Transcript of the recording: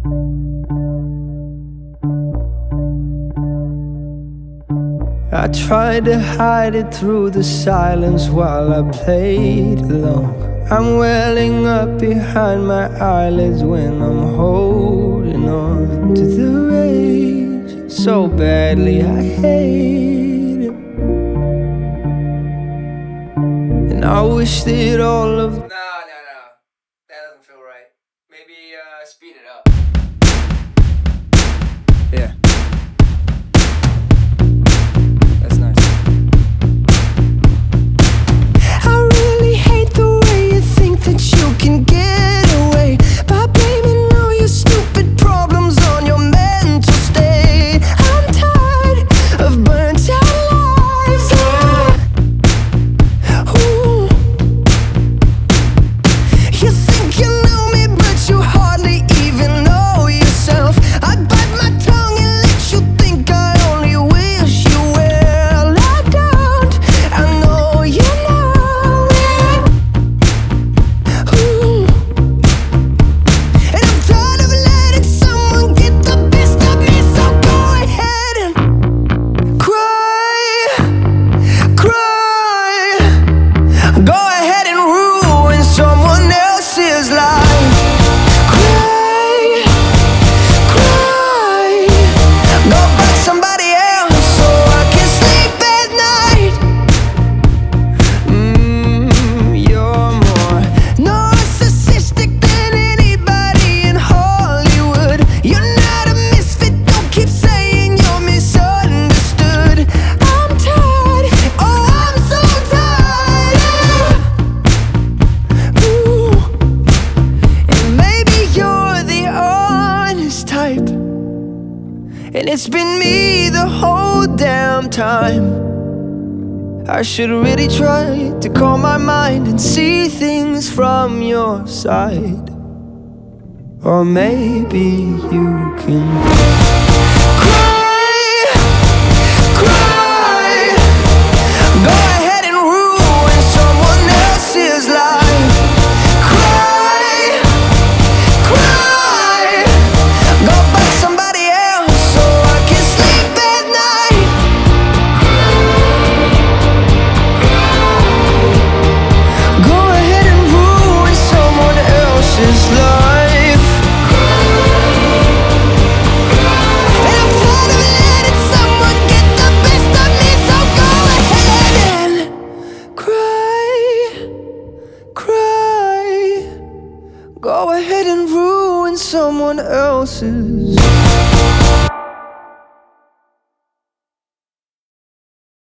I tried to hide it through the silence while I played along. I'm welling up behind my eyelids when I'm holding on to the rage so badly I hate it. And I wish that all of No, that doesn't feel right. Maybe speed it up. yeah. That's nice. I really hate the way you think that you can get away by blaming all your stupid problems on your mental state. I'm tired of burnt out lives. Ooh. You think you know me, but you hardly even know yourself. I'd bite my tongue and let you think I only wish you well. I don't, I know you know it. Ooh. And I'm tired of letting someone get the best of me, so go ahead and cry, cry. Go ahead and ruin someone else's life. Cry, cry. Go find somebody else so I can sleep at night. You're more narcissistic than anybody in Hollywood. You're not a misfit, don't keep saying you're misunderstood. I'm tired, oh I'm so tired. Ooh. And maybe you're the honest type, and it's been me the whole damn time. I should really try to calm my mind and see things from your side. Or maybe you can cry, cry. Go ahead and ruin someone else's life. Cry, cry. Go find somebody else so I can sleep at night. Go ahead and ruin someone else's life. And I'm tired of letting someone get the best of me, so go ahead and cry, cry. Go ahead and ruin someone else's